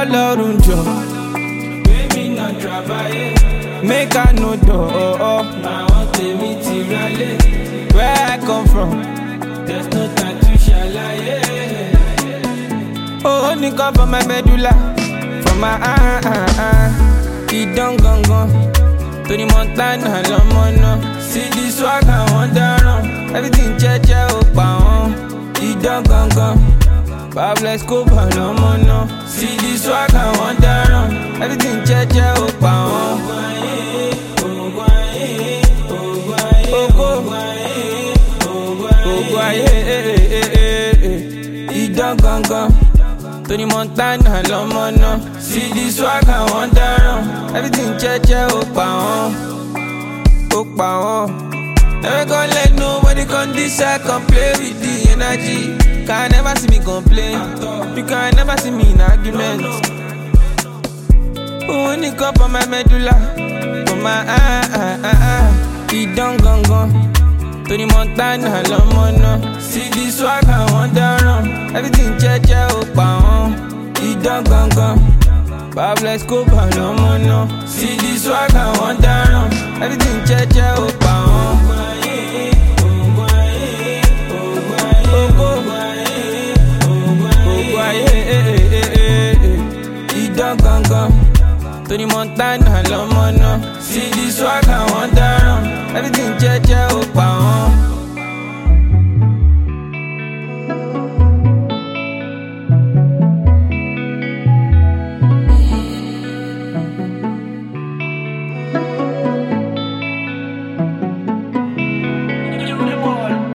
Ọlọ́run jọ. Baby no trabaye. Make I know door. Àwọn tèmi ti rálé. Where I come from. There's no time to ṣàlàyé. Oh, only come from my medulla. From my Ìdán gangan. Tony Montana lọmọ náà. See the swag àwọn dáràn. Everything jẹ́jẹ́ ó pa wọ́n. Ìdán gangan. Pablo Escobar lọmọ náà. See the swag àwọn dáràn. Everything jẹ́jẹ́ ó pa wọ́n. Ogun ayé, Ìdán gangan. Tony Montana lọmọ náà. See the swag àwọn dáràn. Everything jẹ́jẹ́ ó pa wọ́n. Ó pa wọ́n. Never gonna let nobody come this side come play with the energy. Can never see me complain. You can never see me in argument. Only cup on my medulla. For my Ìdán gangan. Tony Montana lọmọ náà. See the swag àwọn dáràn. Everything jẹ́jẹ́ ó pa wọ́n. Ìdán gangan. Pablo Escobar lọmọ náà. See the swag àwọn dáràn. Everything jẹ́jẹ́ ó pa wọ́n. Ogun ayé, Ìdán gangan. Tony Montana lọmọ náà. See the swag àwọn dáràn. Everything jẹ́jẹ́ ó pa wọ́n.